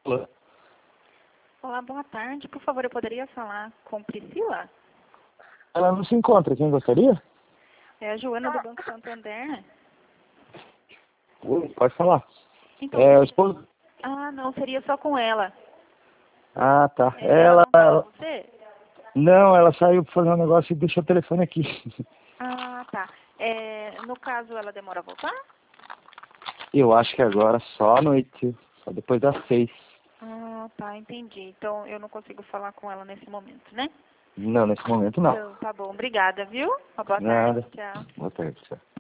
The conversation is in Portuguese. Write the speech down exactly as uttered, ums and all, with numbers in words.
Alô? Olá, boa tarde. Por favor, eu poderia falar com Priscila? Ela não se encontra. Quem gostaria? É a Joana do Banco Santander. Oi, pode falar. Então, É o esposo? ah, não, seria só com ela. Ah, tá. É, ela Ela, não tá com ela... você? Não, ela saiu pra fazer um negócio e deixou o telefone aqui. Ah, tá. É, no caso, ela demora a voltar? Eu acho que agora só à noite. Só depois das seis. Ah, tá, entendi. Então, eu não consigo falar com ela nesse momento, né? Não, nesse momento não. Então, tá bom. Obrigada, viu? Uma boa tarde. Nada. Tchau. Boa tarde, tchau.